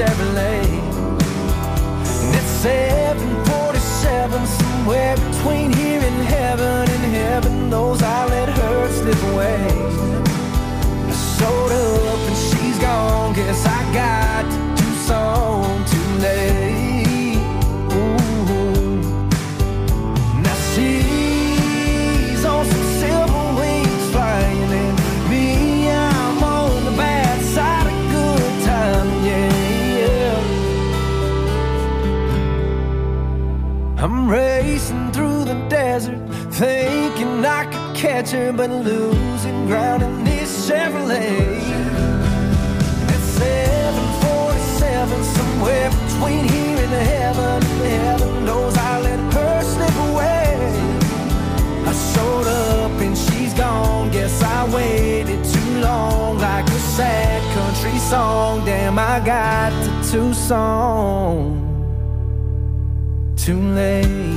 Chevrolet. And it's 747, somewhere between here and heaven knows I let her slip away. I showed up and she's gone, guess I got to Tucson too late. Ooh. Now she's on some silver wings flying, and me, I'm on the bad side of good time, yeah. I'm racing through the desert, thinking I could catch her, but losing ground in this Chevrolet. It's 747, somewhere between here and heaven knows I let her slip away. I showed up and she's gone, guess I waited too long, like a sad country song. Damn, I got to Tucson too late.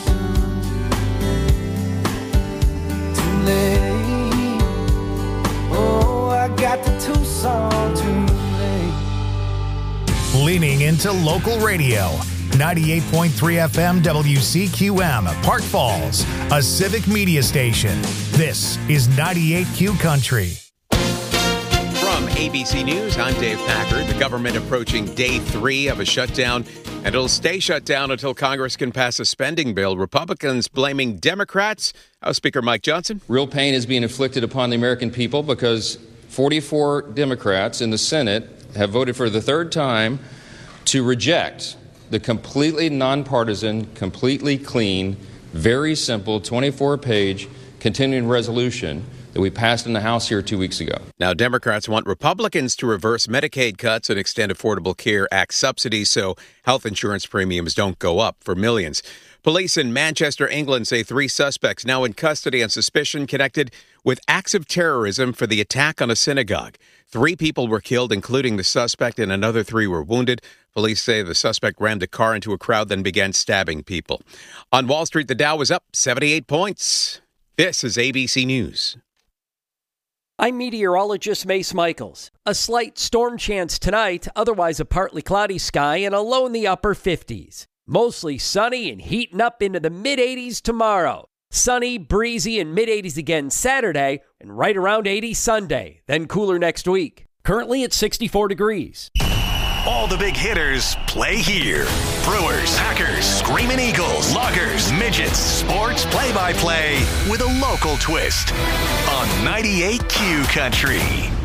Oh, I got to Tucson too late. Leaning into local radio. 98.3 FM WCQM, Park Falls, a civic media station. This is 98Q Country. From ABC News, I'm Dave Packard. The government approaching day 3 of a shutdown, and it'll stay shut down until Congress can pass a spending bill. Republicans blaming Democrats. House Speaker Mike Johnson. Real pain is being inflicted upon the American people because 44 Democrats in the Senate have voted for the third time to reject the completely nonpartisan, completely clean, very simple 24-page continuing resolution that we passed in the House here 2 weeks ago. Now, Democrats want Republicans to reverse Medicaid cuts and extend Affordable Care Act subsidies so health insurance premiums don't go up for millions. Police in Manchester, England say 3 suspects now in custody on suspicion connected with acts of terrorism for the attack on a synagogue. 3 people were killed, including the suspect, and another 3 were wounded. Police say the suspect rammed a car into a crowd, then began stabbing people. On Wall Street, the Dow was up 78 points. This is ABC News. I'm meteorologist Mace Michaels. A slight storm chance tonight, otherwise a partly cloudy sky and a low in the upper 50s. Mostly sunny and heating up into the mid-80s tomorrow. Sunny, breezy, and mid-80s again Saturday, and right around 80 Sunday, then cooler next week. Currently at 64 degrees. All the big hitters play here. Brewers, Packers, Screaming Eagles, Loggers, Midgets, sports play-by-play with a local twist on 98Q Country.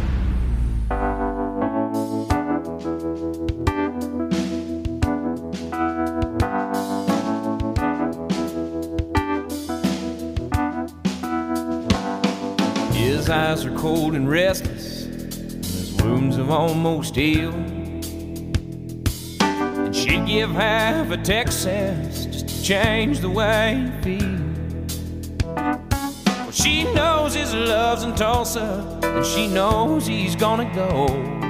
His eyes are cold and restless, his wounds have almost healed. She'd give half a Texas just to change the way you feel. Well, she knows his love's in Tulsa, and she knows he's gonna go.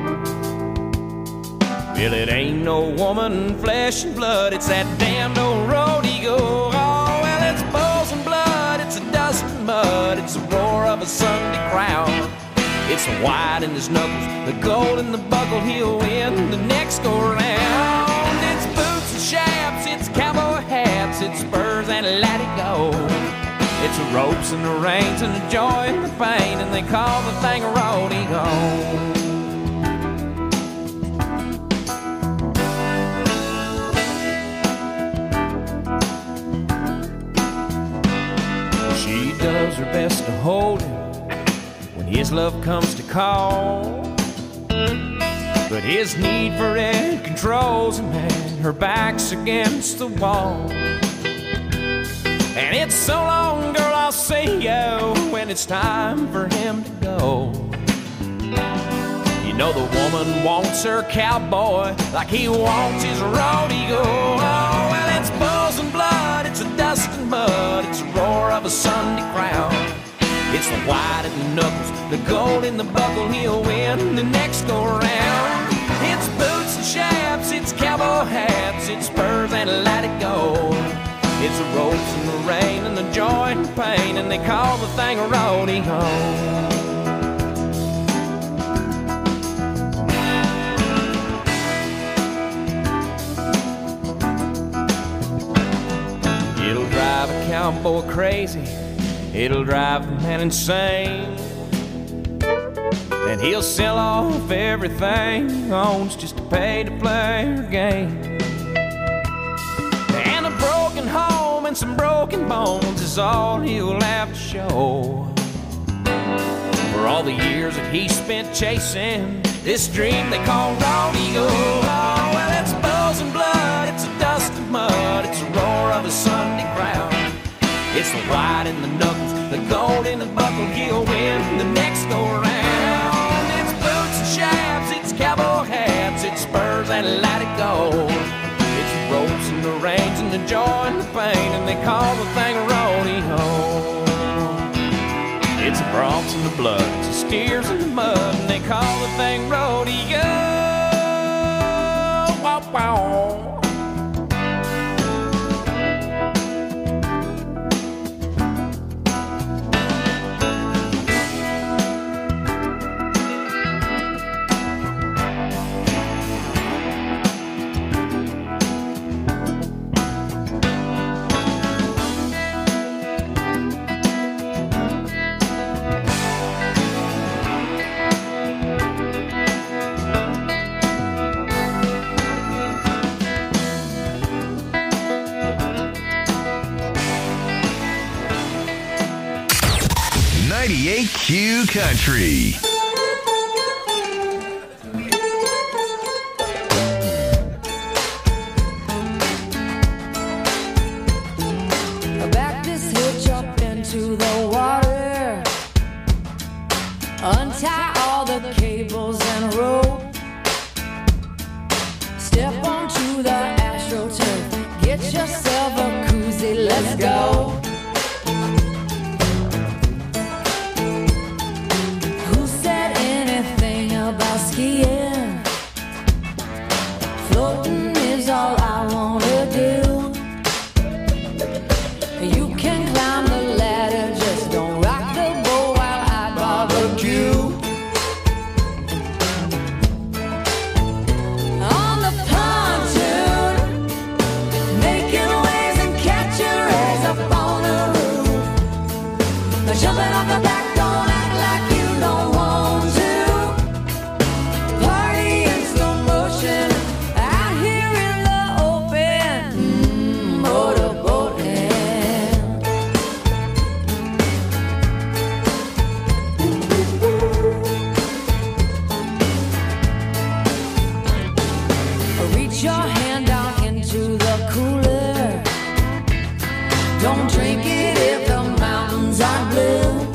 Well, it ain't no woman, flesh and blood, it's that damned old road he go. Oh, well, it's bulls and blood, it's a dust and mud, it's the roar of a Sunday crowd. It's the white in his knuckles, the gold in the buckle, he'll win the next go-round. It's boots and chaps, it's cowboy hats, it's spurs and let it go. It's the ropes and the reins and the joy and the pain, and they call the thing a rodeo. She does her best to hold him when his love comes to call, but his need for it controls him, and her back's against the wall. And it's so long, girl, I'll see you when it's time for him to go. You know the woman wants her cowboy like he wants his rodeo. Oh, well, it's bulls and blood, it's a dust and mud, it's the roar of a Sunday crowd. It's the white in the knuckles, the gold in the buckle, he'll win the next go-round. It's boots and chaps, it's cowboy hats, it's spurs and let it go. It's the ropes and the rain and the joy and the pain, and they call the thing a rodeo. cowboy crazy, it'll drive the man insane. And he'll sell off everything he owns just to pay to play her game. And a broken home and some broken bones is all he'll have to show for all the years that he spent chasing this dream they call rodeo. Oh, well, it's buzz and blood, it's a dust and mud, it's a roar of a Sunday crowd. It's the white and the knuckles, the gold and the buckle, he'll win the next go around. It's boots and shafts, it's cowboy hats, it's spurs that let it go. It's the ropes and the reins and the joy and the pain, and they call the thing a rodeo. It's the broncs and the blood, it's the steers in the mud, and they call the thing rodeo. Wow, wow. 98Q Country. Back this hitch up into the water, untie all the cables and rope, step onto the AstroTurf, get yourself a koozie, let's go. Who said anything about skiing? Floating is all I wanna do. You can climb the ladder, just don't rock the boat while I barbecue. On the pontoon, making waves and catching rays up on the roof. Jumping off the back, don't act like you don't want to. Party in slow motion, out here in the open, motorboating. Reach your hand down into the cooler. Don't drink it if the mountains are blue.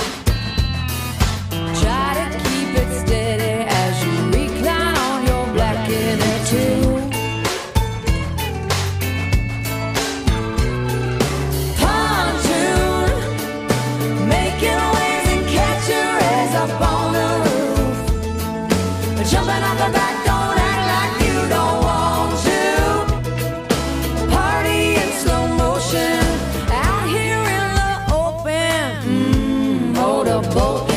Try to keep it steady as you recline on your black inner tube. Pontoon, making waves and catching rays up on the roof. Jumping off the back, don't act like you don't want to. Party in slow motion, out here in the open, motorboating.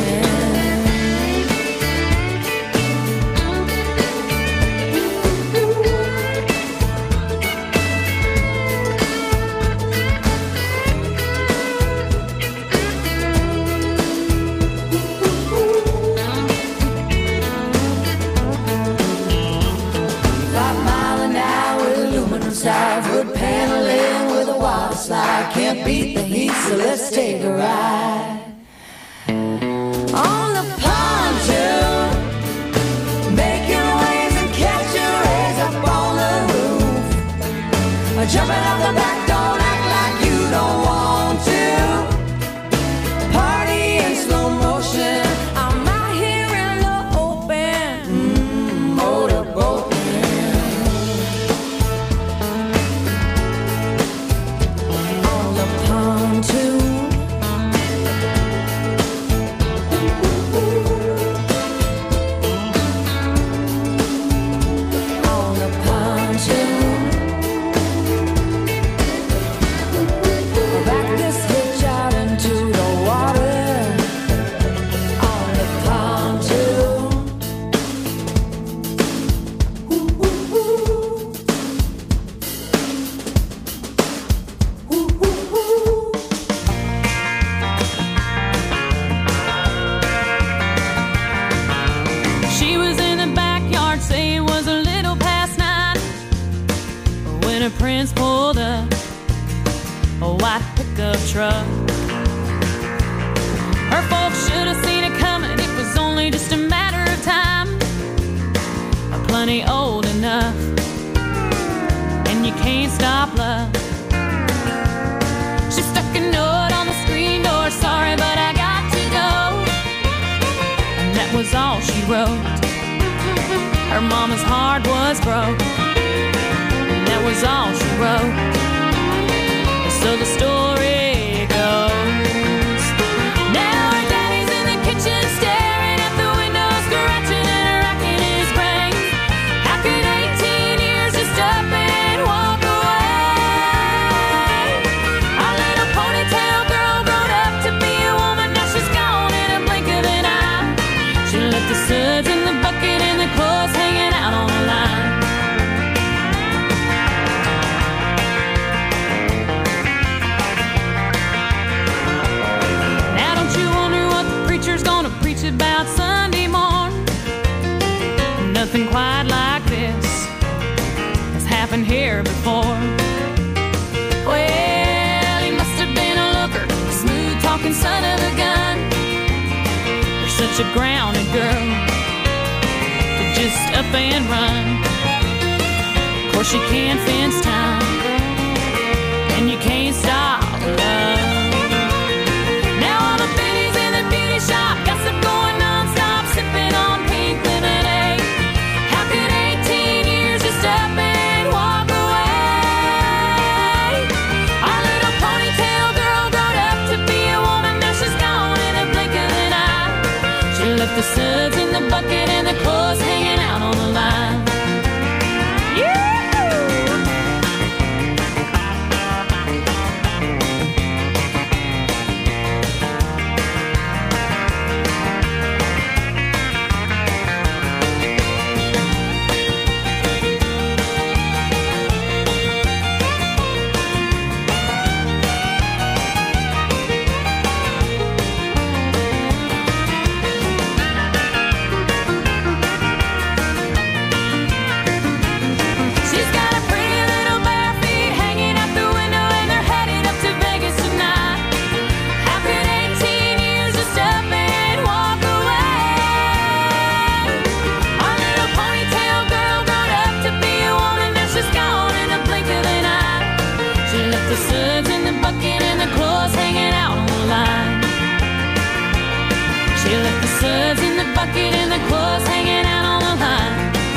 Wood paneling with a water slide. Can't beat the heat, so let's take a ride. On the pontoon, making waves and catching rays up on the roof. Jumping off the back, don't act like you don't want to. Party in slow motion, I'm out here in the open, motorboating. On the pontoon, on the pontoon. a Prince pulled up a white pickup truck. Her folks should have seen it coming. It was only just a matter of time. Plenty old enough, and you can't stop love. She stuck a note on the screen door. Sorry, but I got to go. And that was all she wrote. Her mama's heart was broke. And that was all she wrote. So the story goes. Now her daddy's in the kitchen staring at the window, scratching and racking his brain. How could 18 years just up and walk away? Our little ponytail girl grown up to be a woman. Now she's gone in a blink of an eye. She left the suds in the bucket and the clothes hanging out on the line. Now don't you wonder what the preacher's gonna preach about Sunday morn? Nothing quite like this has happened here before. Well, he must have been a looker, a smooth-talking son of a gun. You're such a grounded girl to just up and run. Of course you can't fence time, and you can't stop love. Now all the biddies in the beauty shop, gossip going non-stop, sipping on pink lemonade. How could 18 years just up and walk away? Our little ponytail girl grown up to be a woman. Now she's gone in a blink of an eye. She left the suds in the bucket and the clothes hanging out on the line. She's got a pretty little bare feet hanging out the window, and they're headed up to Vegas tonight. How could 18 years just up and walk away? Our little ponytail girl grown up to be a woman. Now she's gone in a blink of an eye. She left the suds in the bucket and the clothes hanging out on the line. She left the suds in the bucket and the clothes hanging out on the line.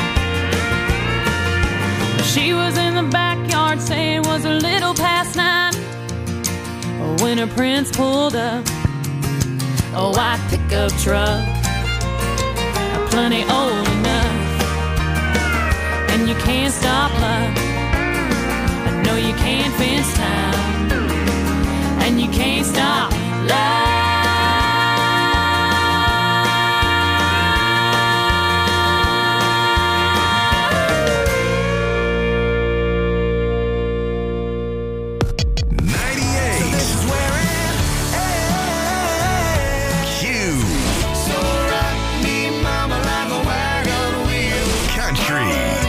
She was in the backyard saying it was a little past 9 when her Prince pulled up a white pickup truck, plenty old enough, and you can't stop love. I know you can't fence time, and you can't stop love. 98 Q Country.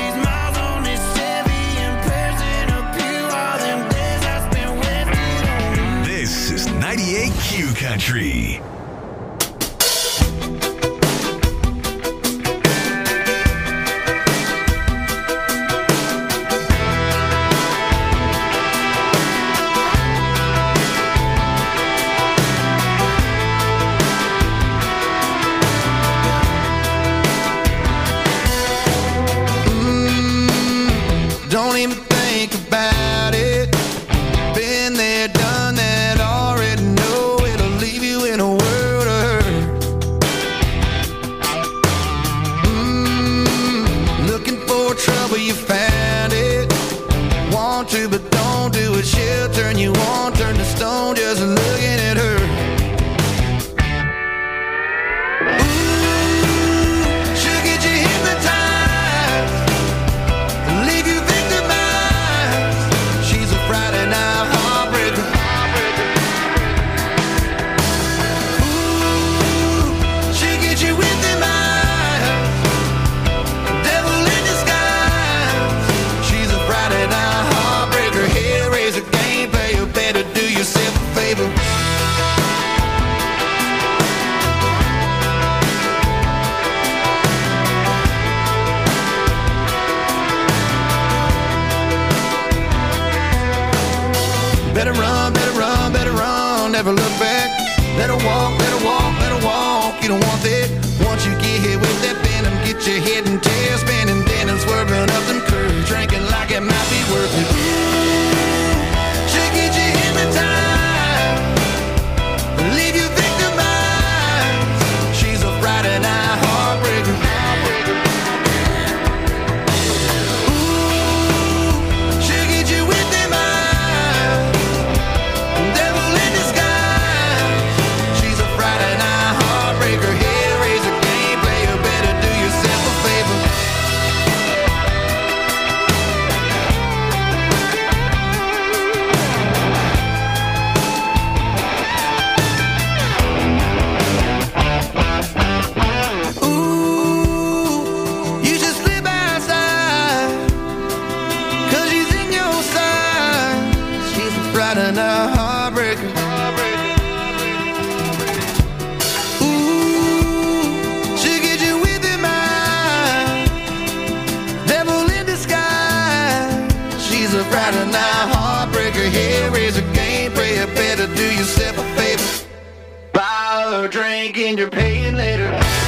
This is 98 Q Country. Don't even think about it. Been there, done that, already know it'll leave you in a world of hurt. Looking for trouble, you found it. Want to, but don't do it. She'll turn you on, turn to stone, just looking at her. She'll get you hypnotized, leave you victimized. you don't want that. Once you get hit with that venom, get your head and tail spinning, then and swerving up them curves, drinking like it might be worth it. She'll get you hypnotized, leave you victimized. She's a Friday night heartbreaker. Do yourself a favor, buy her a drink and you're paying later.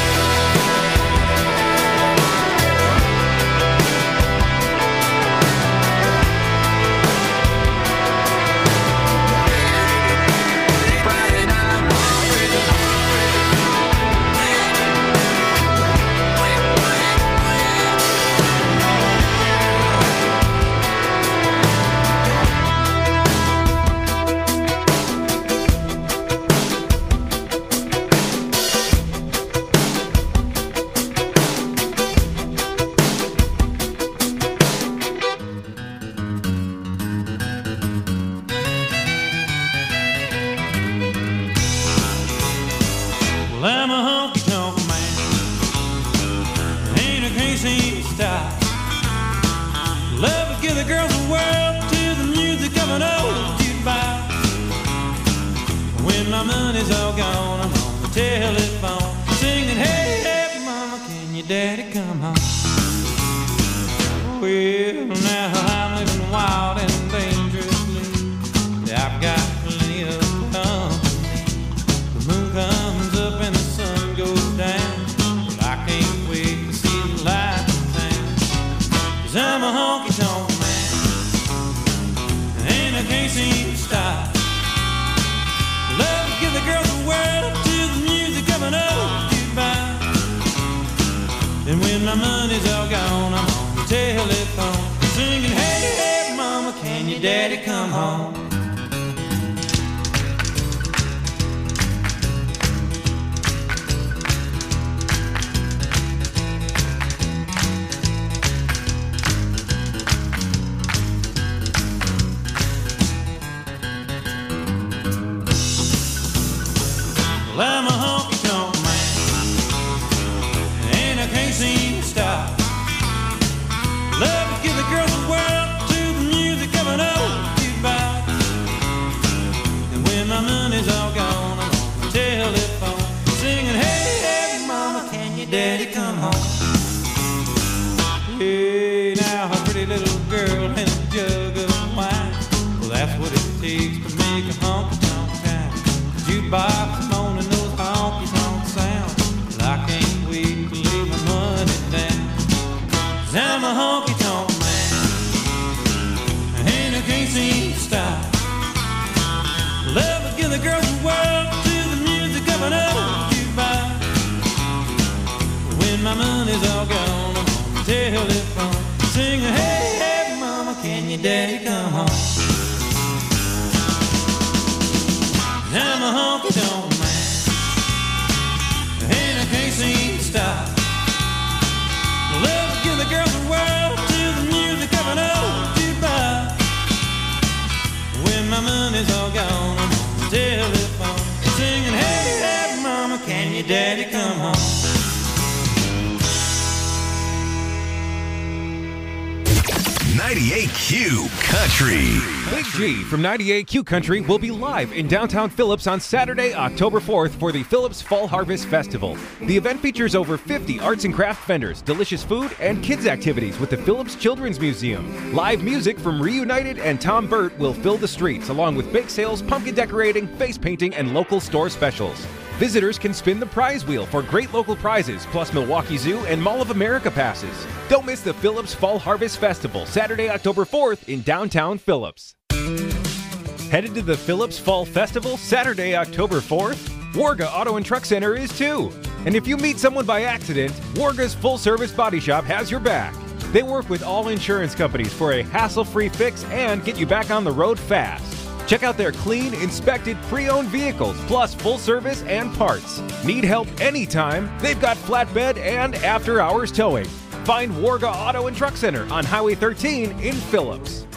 Daddy, come home. 98Q Country. Big G from 98Q Country will be live in downtown Phillips on Saturday, October 4th for the Phillips Fall Harvest Festival. The event features over 50 arts and craft vendors, delicious food, and kids activities with the Phillips Children's Museum. Live music from Reunited and Tom Burt will fill the streets, along with bake sales, pumpkin decorating, face painting, and local store specials. Visitors can spin the prize wheel for great local prizes, plus Milwaukee Zoo and Mall of America passes. Don't miss the Phillips Fall Harvest Festival, Saturday, October 4th in downtown Phillips. Headed to the Phillips Fall Festival, Saturday, October 4th? Warga Auto and Truck Center is too. And if you meet someone by accident, Warga's full-service body shop has your back. They work with all insurance companies for a hassle-free fix and get you back on the road fast. Check out their clean, inspected, pre-owned vehicles, plus full service and parts. Need help anytime? They've got flatbed and after-hours towing. Find Warga Auto and Truck Center on Highway 13 in Phillips.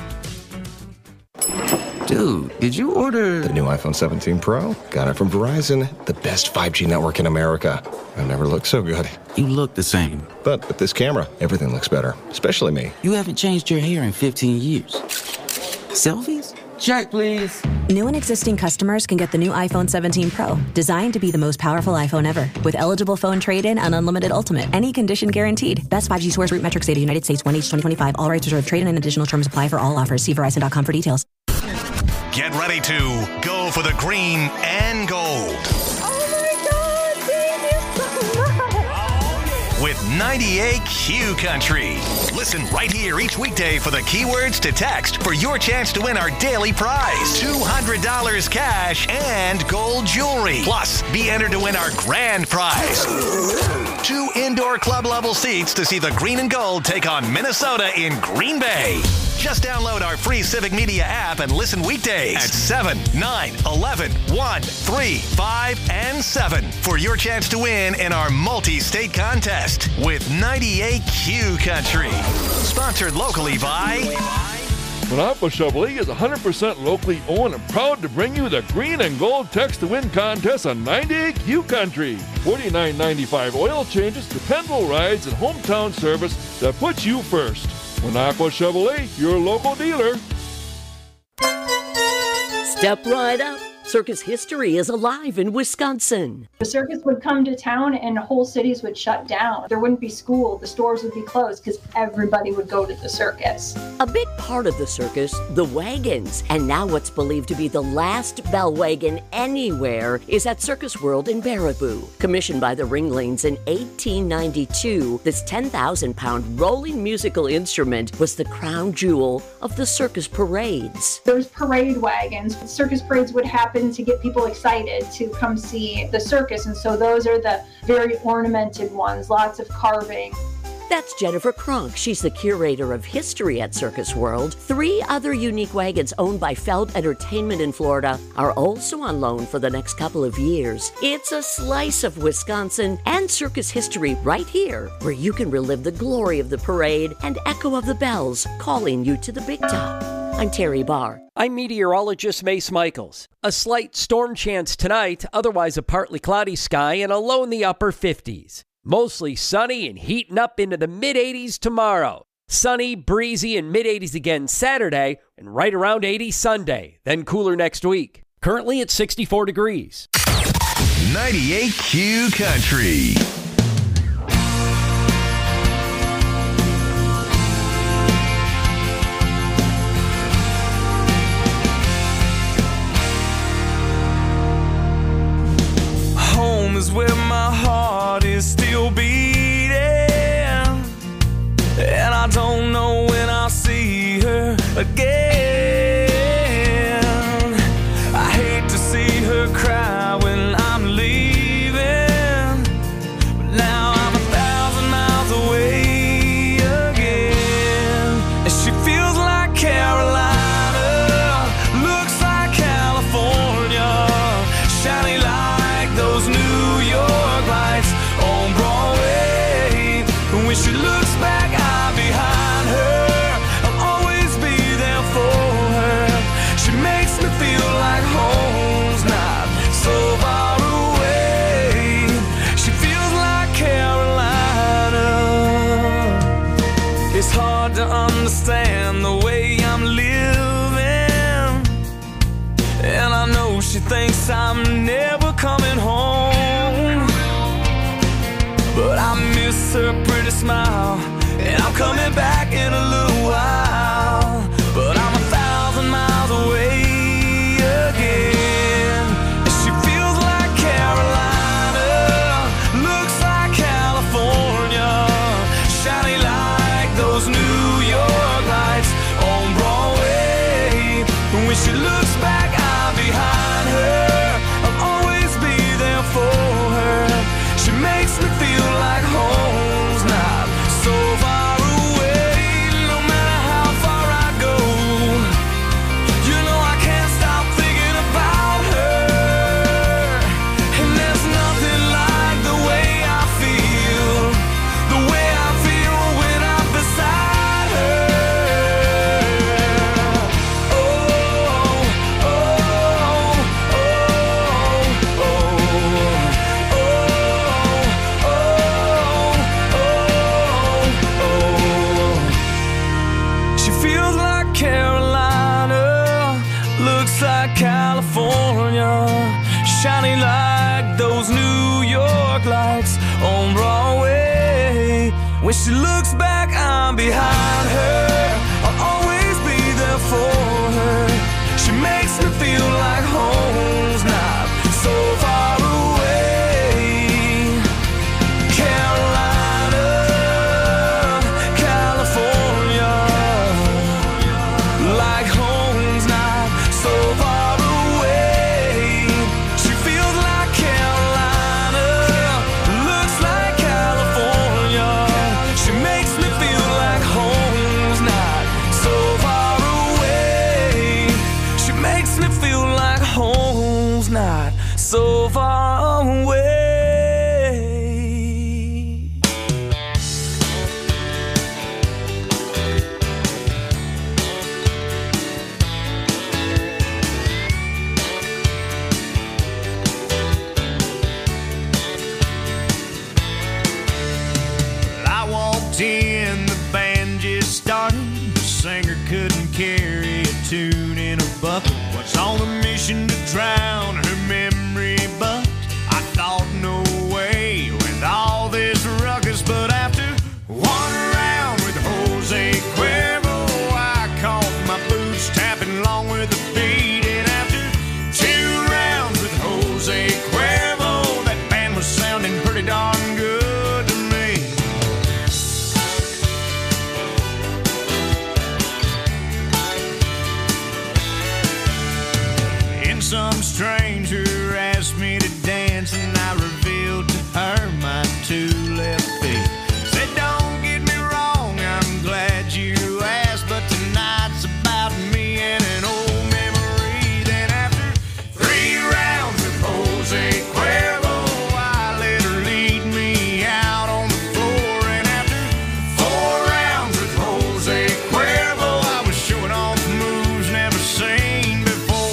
Dude, did you order the new iPhone 17 Pro? Got it from Verizon, the best 5G network in America. I've never looked so good. You look the same. But with this camera, everything looks better, especially me. You haven't changed your hair in 15 years. Selfies? Check, please. New and existing customers can get the new iPhone 17 Pro, designed to be the most powerful iPhone ever. With eligible phone trade-in and unlimited ultimate. Any condition guaranteed. Best 5G source root metrics data, United States, 1H 2025. All rights reserved. Trade-in and additional terms apply for all offers. See Verizon.com for details. Get ready to go for the green and gold. With 98Q Country. Listen right here each weekday for the keywords to text for your chance to win our daily prize. $200 cash and gold jewelry. Plus, be entered to win our grand prize. 2 indoor club level seats to see the green and gold take on Minnesota in Green Bay. Just download our free Civic Media app and listen weekdays at 7, 9, 11, 1, 3, 5, and 7 for your chance to win in our multi-state contest with 98Q Country. Sponsored locally by... Monaco Chevrolet is 100% locally owned and proud to bring you the Green and Gold Text to Win contest on 98Q Country. $49.95 oil changes, dependable rides, and hometown service that puts you first. Monaco Chevrolet, your local dealer. Step right up. Circus history is alive in Wisconsin. The circus would come to town and whole cities would shut down. There wouldn't be school, the stores would be closed because everybody would go to the circus. A big part of the circus, the wagons. And now what's believed to be the last bell wagon anywhere is at Circus World in Baraboo. Commissioned by the Ringlings in 1892, this 10,000-pound rolling musical instrument was the crown jewel of the circus parades. There's parade wagons. Circus parades would happen to get people excited to come see the circus, and so those are the very ornamented ones, lots of carving. That's Jennifer Kronk. She's the curator of history at Circus World. 3 other unique wagons owned by Feld Entertainment in Florida are also on loan for the next couple of years. It's a slice of Wisconsin and circus history right here, where you can relive the glory of the parade and echo of the bells calling you to the big top. I'm Terry Barr. I'm meteorologist Mace Michaels. A slight storm chance tonight, otherwise a partly cloudy sky and a low in the upper 50s. Mostly sunny and heating up into the mid-80s tomorrow. Sunny, breezy, and mid-80s again Saturday and right around 80 Sunday. Then cooler next week. Currently at 64 degrees. 98Q Country. Home is where my heart is still beating, and I don't know when I'll see her again. I hate to see her cry when I'm leaving, but now I'm 1,000 miles away again, and she feels like Carolina, looks like California, shining like those New York lights on Broadway. When she looks back, I'm behind her. I'll always be there for her. She makes me feel like home's not so far away. She feels like Carolina. It's hard to understand the way I'm living, and I know she thinks I'm never coming home, but I miss her pretty smile, and I'm coming back in a little while, but I'm 1,000 miles away again, and she feels like Carolina. California, shining like those New York lights on Broadway. When she looks back, I'm behind her. I'll always be there for her. She makes me feel like home's not so far away. Carolina, California, like home's not so far away. She feels like Carolina, looks like California. She makes me feel like home's not so far away. She makes me feel like home's not so far away. I walked in, the band just started. The singer couldn't carry a tune in a bucket. Was on a mission to drown her memory, but I thought no way with all this ruckus. But after one round with Jose Cuervo, I caught my boots tapping along with the beat. And after 2 rounds with Jose Cuervo, that band was sounding pretty darn good to me. And some stranger asked me to dance, and I revealed to her my 2 left feet. Said, don't get me wrong, I'm glad you asked, but tonight's about me and an old memory. Then after 3 rounds with Jose Cuervo, I let her lead me out on the floor. And after 4 rounds with Jose Cuervo, I was showing off moves never seen before.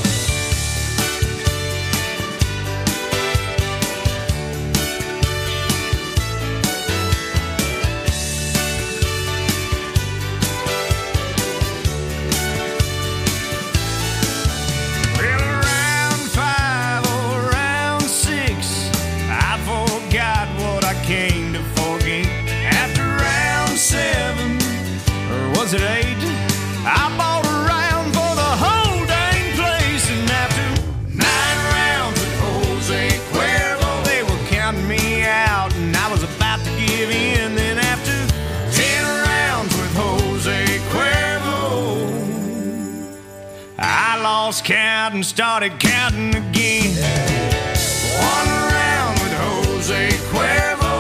Well, round 5 or round 6, I forgot what I came to forget. After round 7, or was it 8, I bought a round for the whole dang place. And after 9 rounds with Jose Cuervo, they were counting me out, and I was about to give in. Then after 10 rounds with Jose Cuervo, I lost count and started counting again. 1 round with Jose Cuervo,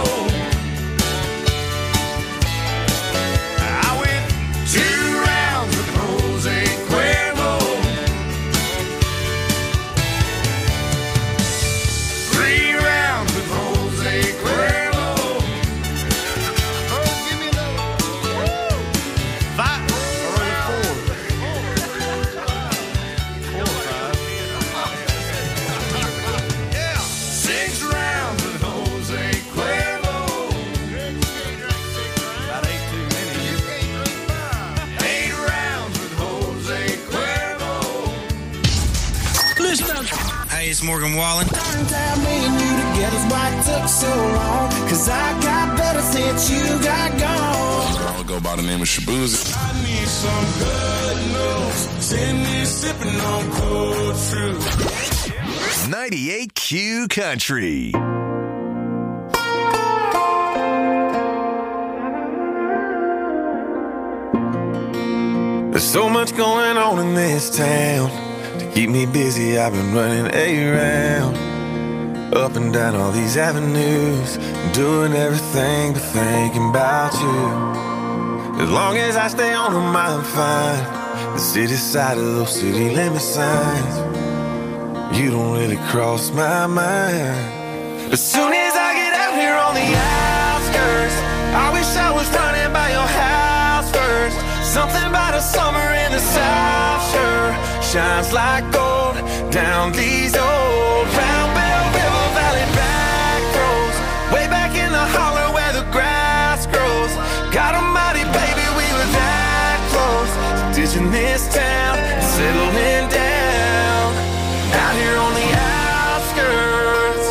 I went 2 rounds with Jose Cuervo, 3 rounds with Jose Cuervo. Oh, give me another. 5 or 4. 6 rounds with Jose Cuervo. About 8 too many. 8 rounds with Jose Cuervo. Listen up. Hey, it's Morgan Wallen. Tell me and you together's why it took so long. Cause I got better since you got gone. I would go by the name of Shabuzi. I need some good news. Send me sipping on cold fruit. 98Q Country. There's so much going on in this town. To keep me busy, I've been running around, up and down all these avenues, doing everything but thinking about you. As long as I stay on them, I'm fine. The city side of those city limit signs, you don't really cross my mind. As soon as I get out here on the outskirts, I wish I was running by your house first. Something about a summer in the South sure shines like gold down these old Round Bell River Valley back roads, way back in the holler where the grass grows. God almighty, baby, we were that close to ditching this town and settling down. out here on the outskirts.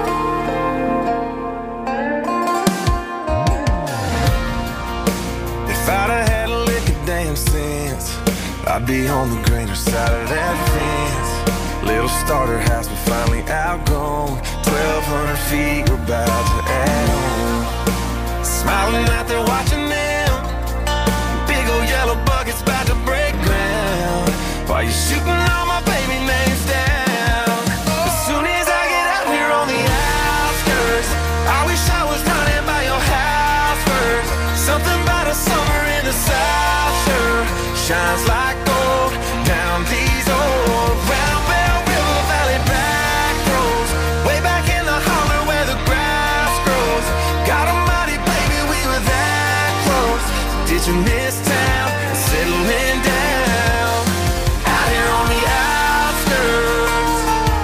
If I'd have had a lick of damn sense, I'd be on the greener side of that fence. Little starter house, but finally outgrown. 1,200 feet, we're about to add on. Smiling out there watching them. Big old yellow buckets about to break ground. While you're shooting all my baby names down. As soon as I get out here on the outskirts, I wish I was running by your house first. Something about a summer in the South sure shines like gold down these old Round Bell River Valley back roads. Way back in the holler where the grass grows. God almighty, baby, we were that close. Ditching this town and settling down out here on the outskirts.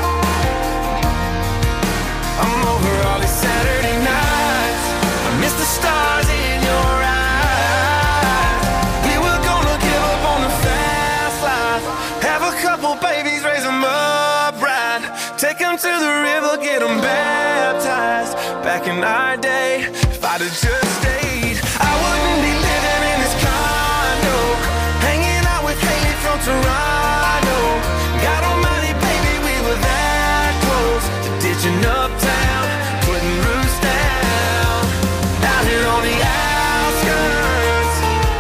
I'm over all these Saturday nights. I miss the stars in your eyes. We were gonna give up on the fast life. Have a couple babies, raise them up right. Take them to the river, get them baptized. Back in our day, if I'd have just stayed, I wouldn't be living in this condo, hanging out with Haley from Toronto. God almighty, baby, we were that close to ditching uptown, putting roots down out here on the outskirts.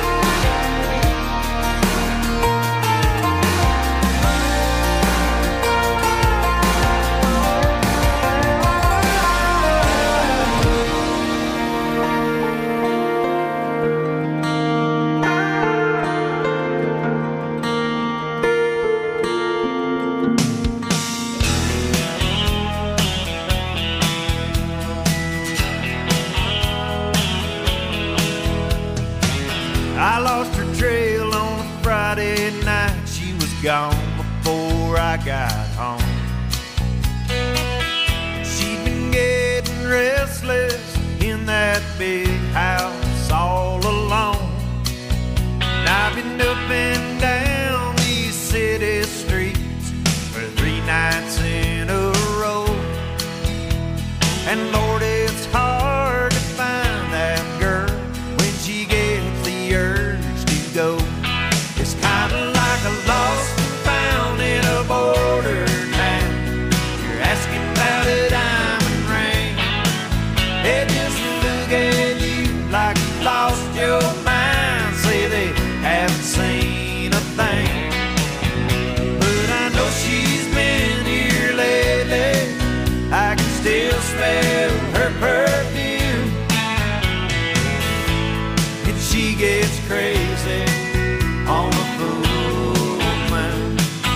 I lost her trail on a Friday night. She was gone before I got home. She'd been getting restless in that big house all alone. And I've been up and down these city streets for 3 nights in a row. And Lord, it's hard to find that girl when she gets the urge to go. It's kind of like a lost and found in a border town. You're asking about a diamond ring. They just look at you like you lost your mind. Say they haven't seen a thing. But I know she's been here lately. I can still smell her perfume. And she gets crazy on a full moon.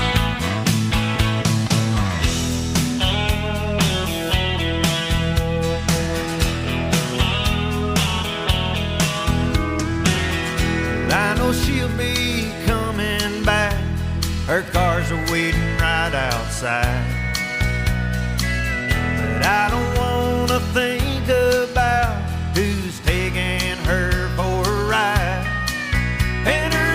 I know she'll be coming back. Her cars are waiting right outside. But I don't wanna think about who's taking her for a ride. And her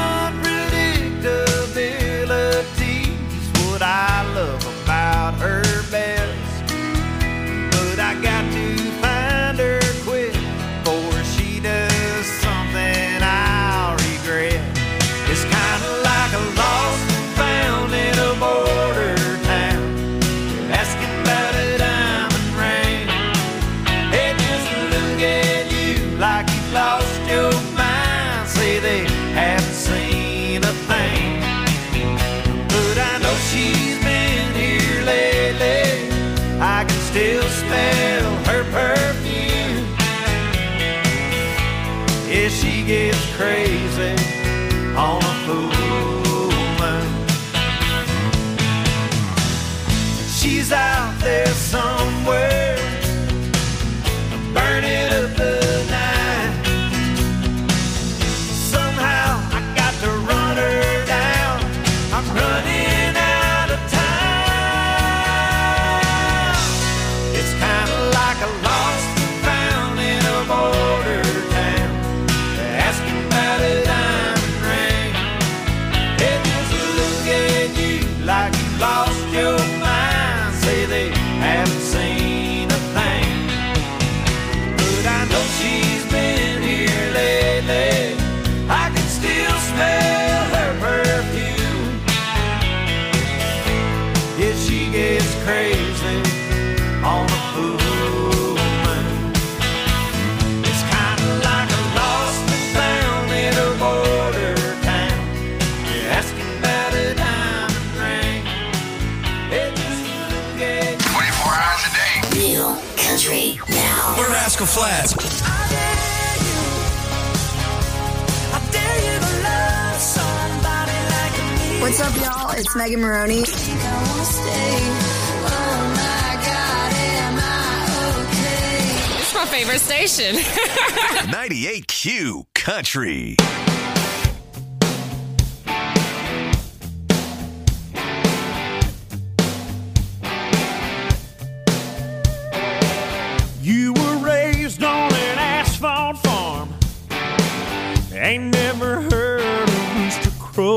unpredictability's what I love about her best. But I got to find her quick before she does something I'll regret. It's kinda like a lost and found in a border town. You're asking about a diamond ring. They just look at you like you've lost your mind. Say they haven't seen a thing. But I know she's been here lately. I can still smell her perfume. Yeah, she gets crazy on a full moon. She's out there somewhere, burning up the night. Somehow I got to run her down. I'm running out of time. It's kind of like a lost and found in a border town. Asking about a dime. that. What's up, y'all? It's Megan Maroney. This is my favorite station. 98Q Country. You were raised on an asphalt farm. Ain't never heard a rooster crow.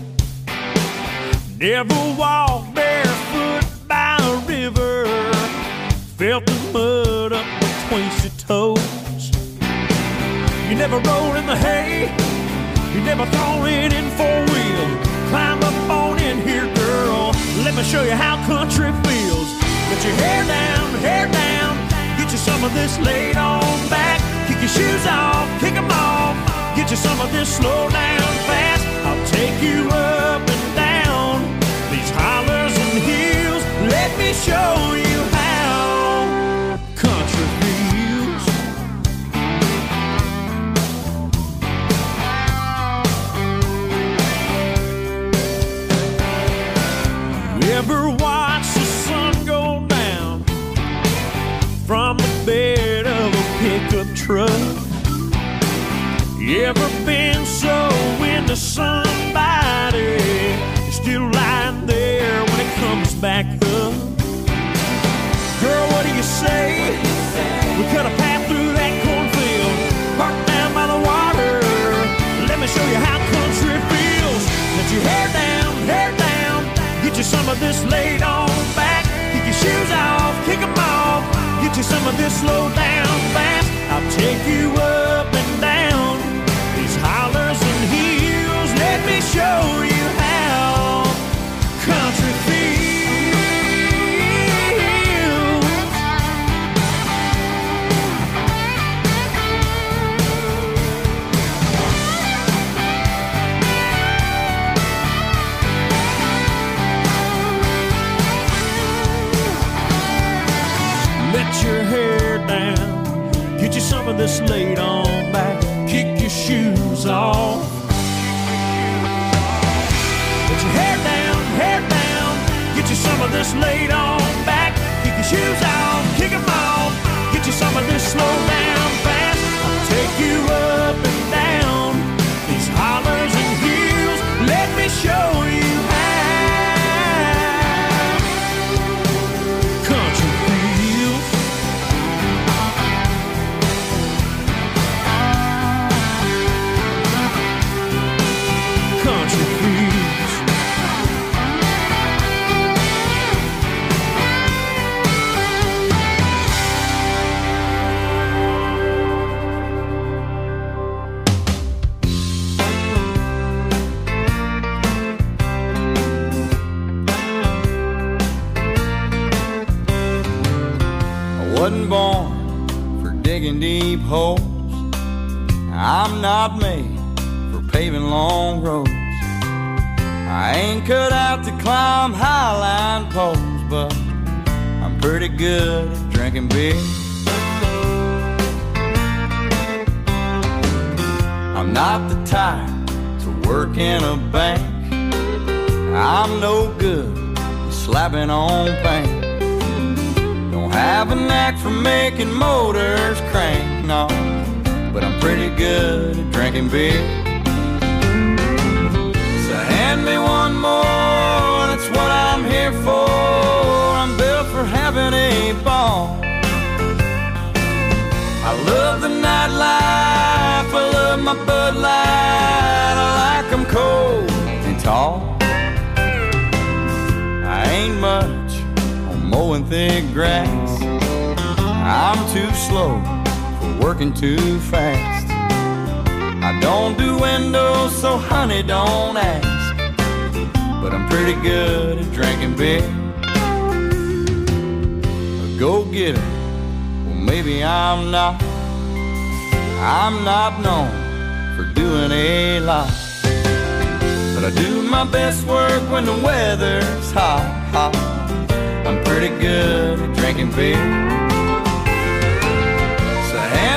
Never walked barefoot by a river. Felt the mud up between your toes. You never rolled in the hay. You never thrown it in four-wheel. Climb up on in here, girl. Let me show you how country feels. Get your hair down, hair down. Get you some of this laid on back. Kick your shoes off, kick them off. Get you some of this slow down fast. I'll take you up and down these hollers and hills. Let me show you how country feels. You ever watch the sun go down from the bed of a pickup truck? You ever been so into somebody you're still lying there when it comes back up? Girl, what do you say? We cut a path through that cornfield, parked down by the water. Let me show you how country feels. Let your hair down, get you some of this laid on back. Kick your shoes off, kick them off. Get you some of this slow down fast. I'll take you up and down these hollers and hills. Let me show you how country feels. Let your hair down, get you some of this laid on back. Kick your shoes off. Let your hair down, get you some of this laid on back. Kick your shoes off, kick them off. Get you some of this slow down fast. I'll take you up and down these hollers and hills. Let me show you how country feels. Country feels. I wasn't born for digging deep holes. I'm not made for paving long roads. I ain't cut out to climb highline poles, but I'm pretty good at drinking beer. I'm not the type to work in a bank. I'm no good at slapping on paint. Don't have a knack for making motors crank, no, but I'm pretty good at drinking beer. So hand me one more, that's what I'm here for. I'm built for having a ball. I love the nightlife, I love my Bud Light. I like 'em cold and tall. I ain't much on mowing thick grass. I'm too slow for working too fast. I don't do windows, so honey, don't ask. But I'm pretty good at drinking beer. A go-getter, well maybe I'm not. I'm not known for doing a lot, but I do my best work when the weather's hot, hot. I'm pretty good at drinking beer. So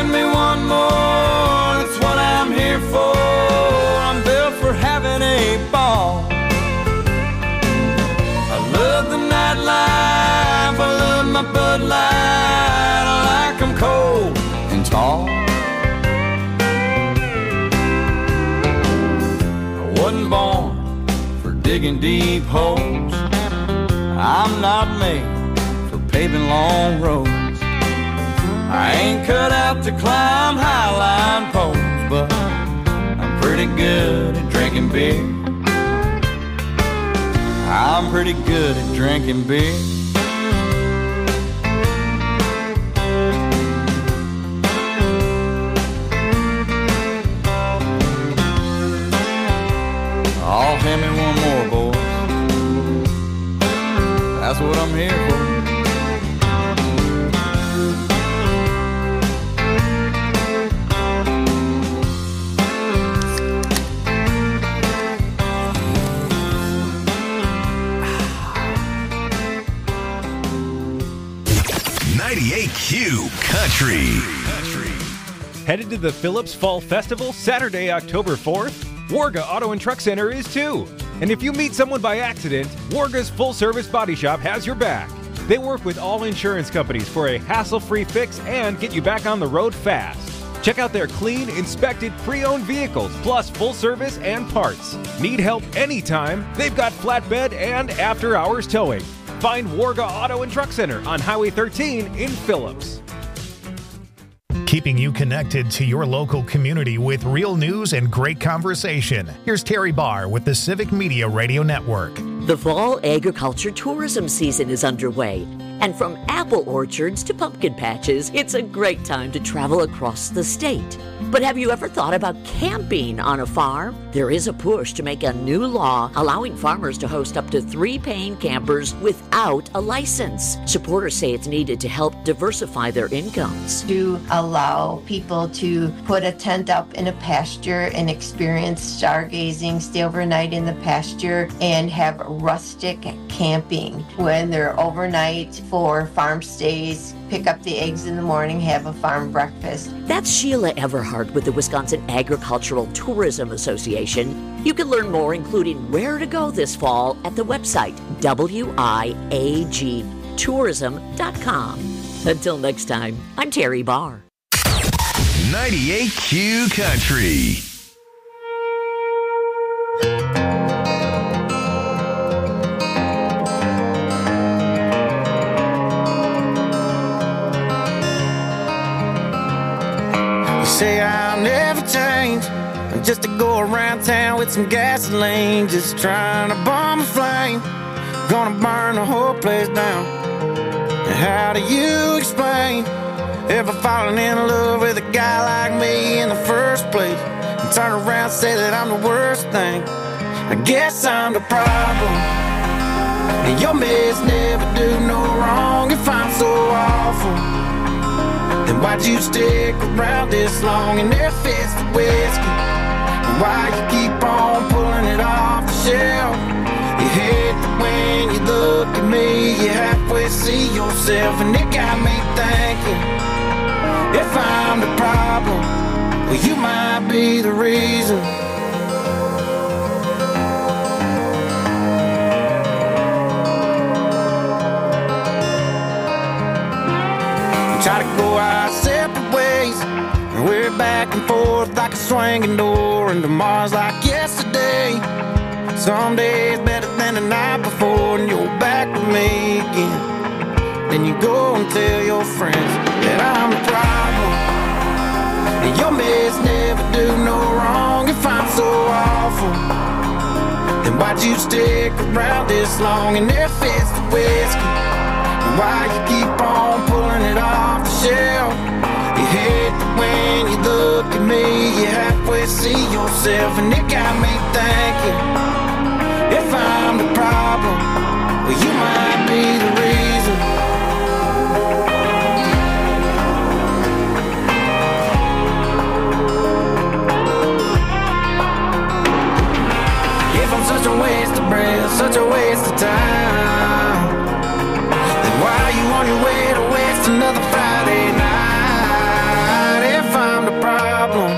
Bud Light, I like 'em cold and tall. I wasn't born for digging deep holes. I'm not made for paving long roads. I ain't cut out to climb highline poles, but I'm pretty good at drinking beer. I'm pretty good at drinking beer. Oh, hand me one more, boys. That's what I'm here for. Q Country. Headed to the Phillips Fall Festival Saturday, October 4th? Warga Auto and Truck Center is too. And if you meet someone by accident, Warga's full-service body shop has your back. They work with all insurance companies for a hassle-free fix and get you back on the road fast. Check out their clean, inspected, pre-owned vehicles, plus full service and parts. Need help anytime? They've got flatbed and after-hours towing. Find Warga Auto and Truck Center on Highway 13 in Phillips. Keeping you connected to your local community with real news and great conversation. Here's Terry Barr with the Civic Media Radio Network. The fall agriculture tourism season is underway, and from apple orchards to pumpkin patches, it's a great time to travel across the state. But have you ever thought about camping on a farm? There is a push to make a new law allowing farmers to host up to 3 paying campers without a license. Supporters say it's needed to help diversify their incomes. To allow people to put a tent up in a pasture and experience stargazing, stay overnight in the pasture, and have rustic camping when they're overnight for farm stays, pick up the eggs in the morning, have a farm breakfast. That's Sheila Everhart with the Wisconsin Agricultural Tourism Association. You can learn more, including where to go this fall, at the website wiagtourism.com. Until next time, I'm Terry Barr. 98Q Country. Say I'll never change, just to go around town with some gasoline, just trying to bomb a flame, gonna burn the whole place down. And how do you explain ever falling in love with a guy like me in the first place, and turn around and say that I'm the worst thing? I guess I'm the problem, and your mess never do no wrong. If I'm so awful, then why'd you stick around this long? And if it's the whiskey, then why you keep on pulling it off the shelf? You hate that when you look at me, you halfway see yourself. And it got me thinking, if I'm the problem, well, you might be the reason. Try to go our separate ways, and we're back and forth like a swinging door, and tomorrow's like yesterday. Some days better than the night before, and you're back with me again. Then you go and tell your friends that I'm the problem, and your mess never do no wrong. If I'm so awful, then why'd you stick around this long? And if it's the whiskey, why you keep on pulling it off the shelf? You hate that when you look at me, you halfway see yourself. And it got me thinking, if I'm the problem, well, you might be the reason. If I'm such a waste of breath, such a waste of time, why are you on your way to waste another Friday night? If I'm the problem,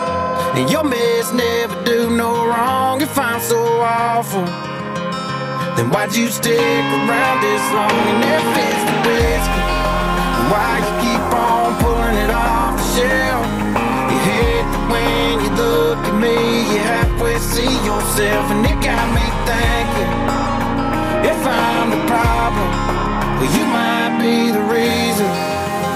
and your mess never do no wrong. If I'm so awful, then why'd you stick around this long and never fix the whiskey? And why you keep on pulling it off the shelf? You hate that when you look at me, you halfway see yourself, and it got me thinking, if I'm the problem, well, you might be the reason.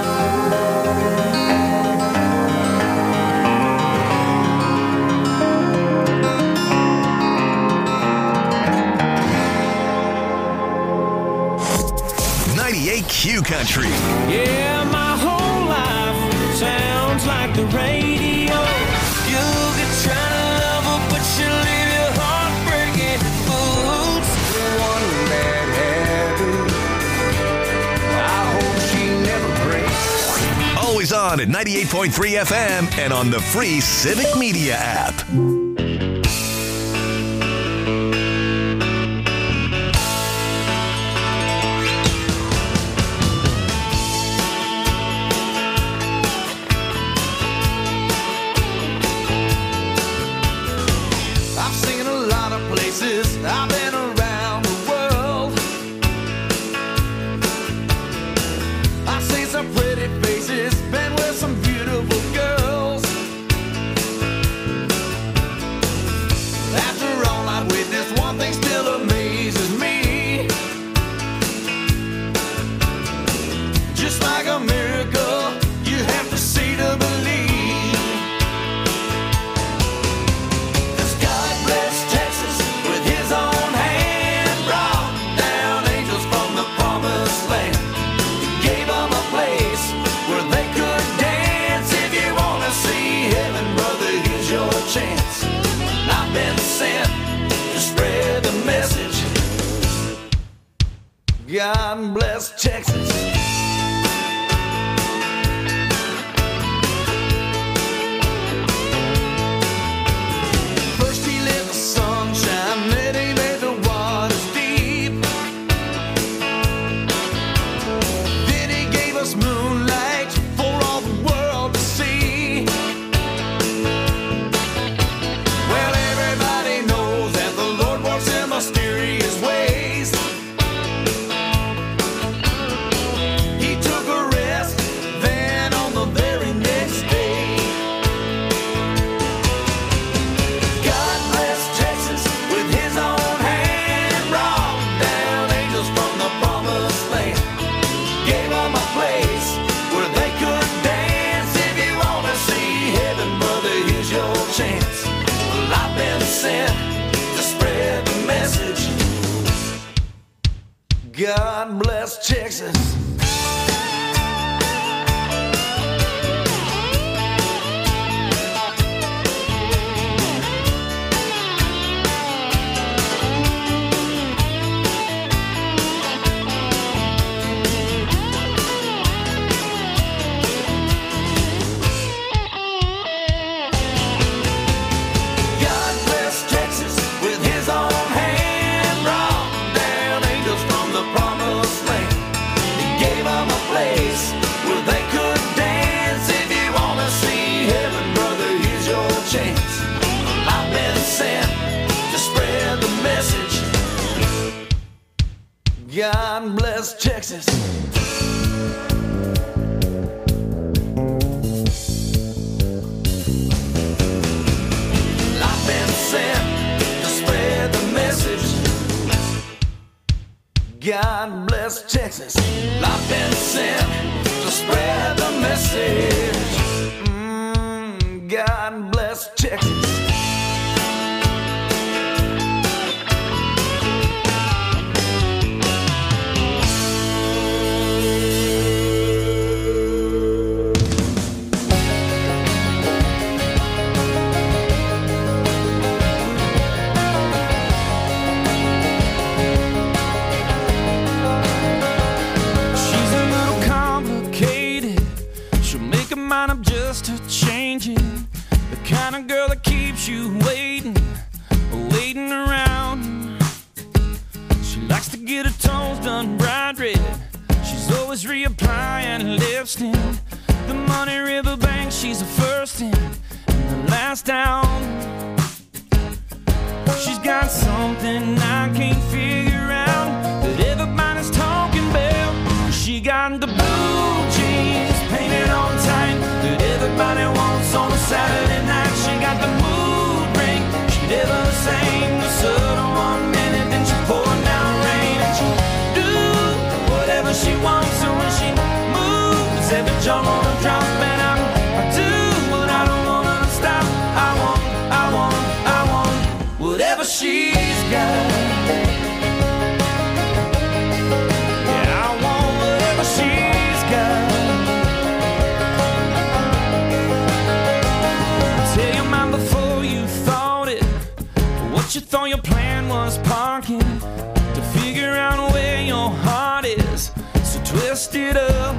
98 Q Country. Yeah, my whole life sounds like the radio. You could try to love her, but she'll leave your heart breaking. Oops, one bad habit. I hope she never breaks. Always on at 98.3 FM and on the free Civic Media app. I've been around the world. I've seen some pretty faces, been with some beautiful girls. After all I've witnessed, one thing still amazes me. Just like a miracle, you have to see to believe. Chance. I've been sent to spread the message. God bless Texas. First he let the sunshine, then he made the waters deep. Then he gave us moonlight for all the world to see. Mysterious ways. He took a rest, then on the very next day. God bless Texas with his own hand, brought down angels from the promised land. Gave them a place where they could dance. If you want to see heaven, brother, here's your chance. Well, I've been sent to spread the message. God bless Texas. God bless Texas. I've been sent to spread the message. God bless Texas. I've been sent to spread the message. God bless Texas. I'm just a changing, the kind of girl that keeps you waiting around. She likes to get her toes done bright red. She's always reapplying lipstick. The Money River Bank, she's the first in and the last out. She's got something I can't figure out. y'all wanna drop, and I do, but I don't want her to stop. I want whatever she's got. Yeah, I want whatever she's got. Tell your mind before you thought it, what you thought your plan was parking, to figure out where your heart is, so twist it up.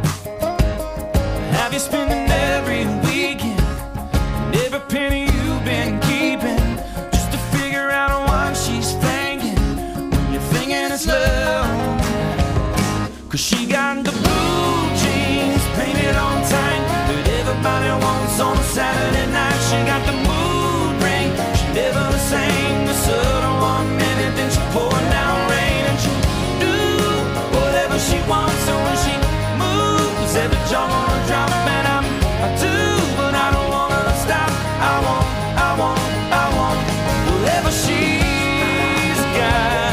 Have you spending every weekend and every penny you've been keeping, just to figure out what she's thinking when you're thinking it's love? 'Cause she got the blue jeans painted on tight that everybody wants on a Saturday night. She got the mood ring, she never the same. The sun on 1 minute, then she pouring down rain, and she do whatever she wants. So when she moves, every jaw wanna drop, and I do, but I don't want her to stop. I want whatever she's got.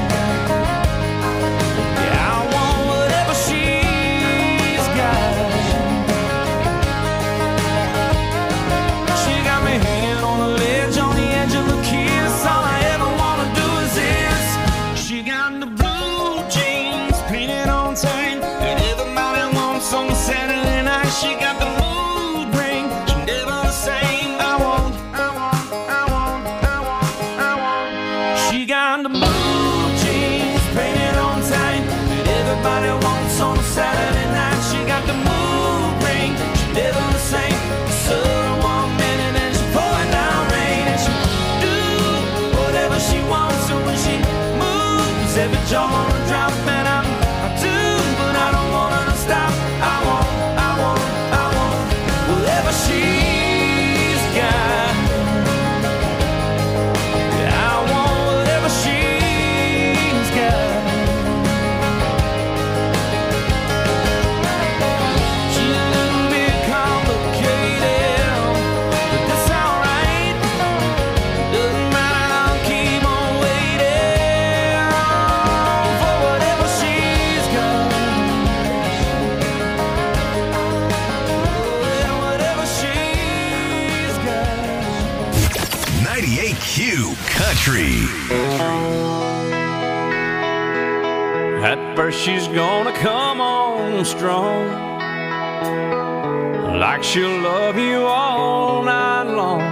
Yeah, I want whatever she's got. She got me hanging on the ledge, on the edge of a kiss. All I ever wanna do is this. She got the blue jeans painted on tight that everybody wants on Saturday night. She got the mood ring, she never the same. I want. She got the blue jeans painted on tight that everybody wants on a Saturday night. She got the mood ring, she never the same. Sun 1 minute and she pouring down rain, and she do whatever she wants. So when she moves, every jaw wanna drop, and I do, but I don't want her to stop. I want whatever she's got. Yeah, I want whatever she's got. She's a little bit complicated, but that's alright. Doesn't matter, I'll keep on waiting for whatever she's got. Whatever she's got. 98Q Country. At first she's gonna come on strong, like she'll love you all night long,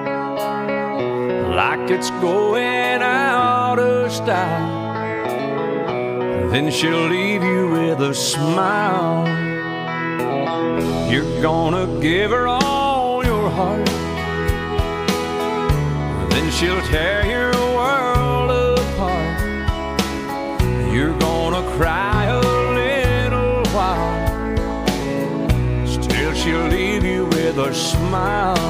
like it's going out of style. Then she'll leave you with a smile. You're gonna give her all your heart, then she'll tear your world apart. You're gonna cry a little while, still she'll leave you with a smile.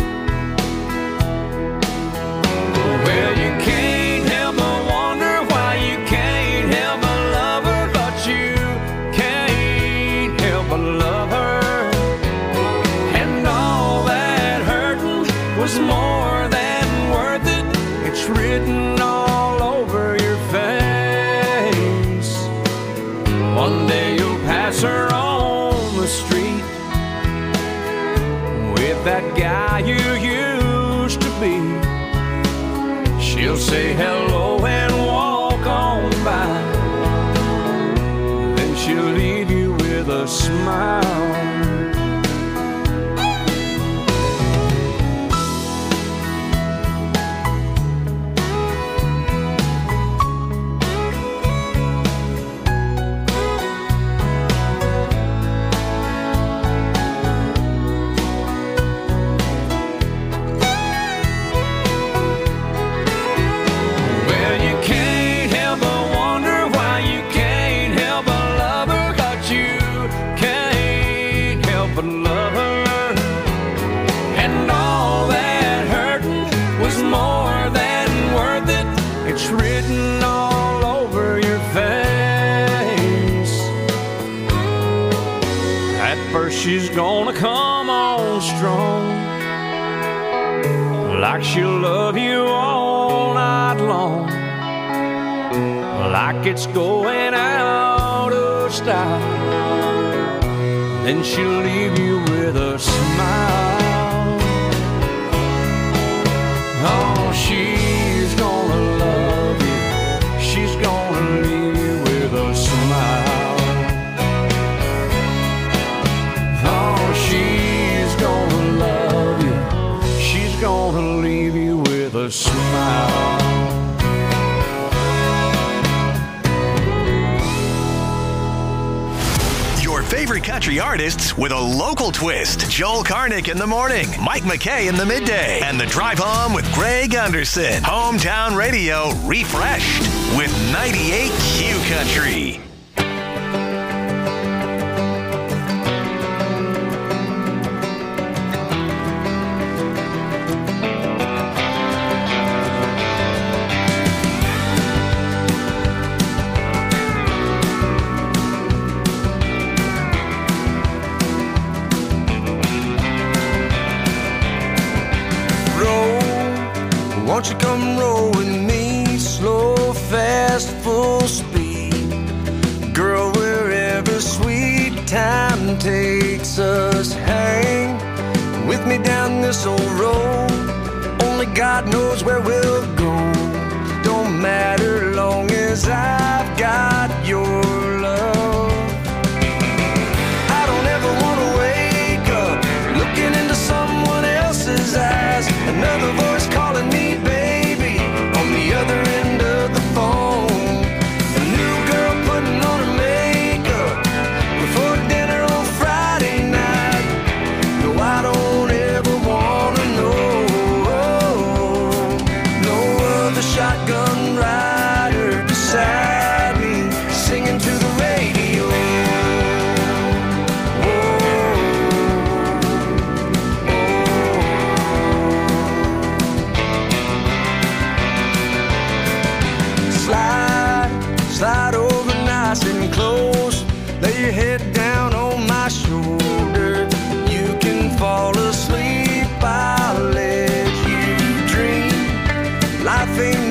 Well, you can't help but wonder why you can't help but love her, but you can't help but love her. And all that hurting was more than worth it. It's written all over your face. One day you'll pass her on the street with that guy you used to be. She'll say hello and walk on by, then she'll leave you with a smile. Well, you can't help but wonder why you can't help but love her, but you can't help but love her. And all that hurting was more than worth it. It's written all over your face. At first she's gonna come on strong, like she'll love you all night long, like it's going out of style. then she'll leave you with a smile. Oh, she's gonna love you, she's gonna leave you with a smile. Oh, she's gonna love you, she's gonna leave you with a smile. Favorite country artists with a local twist. Joel Karnick in the morning, Mike McKay in the midday, and the drive home with Greg Anderson. Hometown radio refreshed with 98 Q Country. Won't you come roll with me, slow, fast, full speed? Girl, wherever sweet time takes us, hang with me down this old road. Only God knows where we'll go. Don't matter long as I've got your love. I don't ever want to wake up looking into someone else's eyes. Another voice calling me baby on the other end of the phone. A new girl putting on her makeup before dinner on Friday night. No, I don't ever wanna know. No other shotgun rider beside me singing to the radio. Slide over nice and close. Lay your head down on my shoulder. You can fall asleep, I'll let you dream. Life ain't